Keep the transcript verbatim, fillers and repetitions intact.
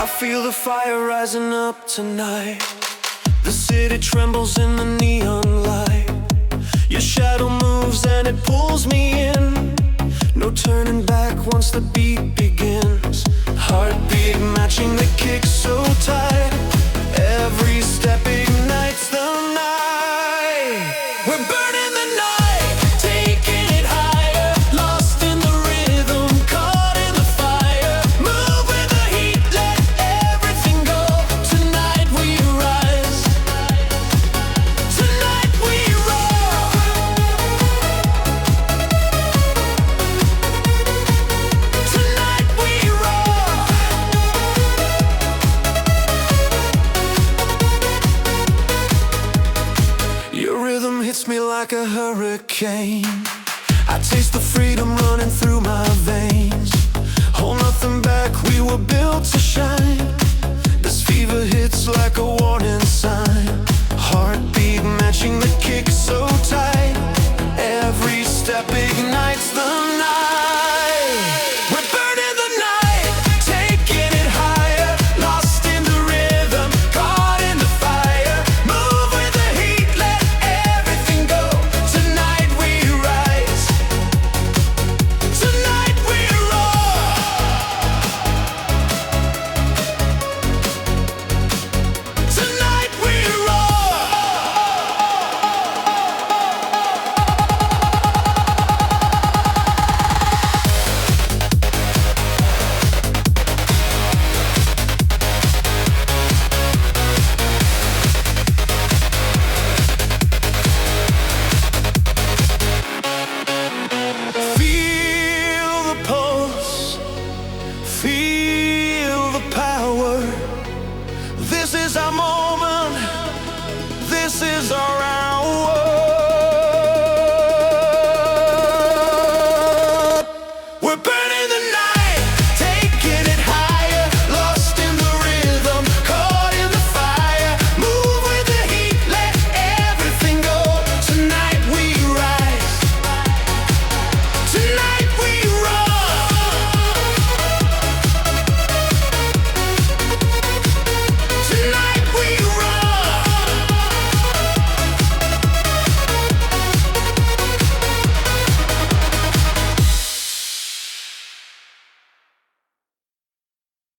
feel the fire rising up tonight. The city trembles in the neon light. Your shadow moves and it pulls me in. No turning back once the beat begins. Heartbeat matching the kick so tight. Every step ignites the night. We're burning the night, taking it higher. Lost in the rhythm, caught in the fire. Move with the heat, let everything go. Tonight we rise. Tonight we roar. Tonight we roar. Your rhythm hits me like a hurricane. I taste the freedom running through my veins. Hold nothing back, we were built to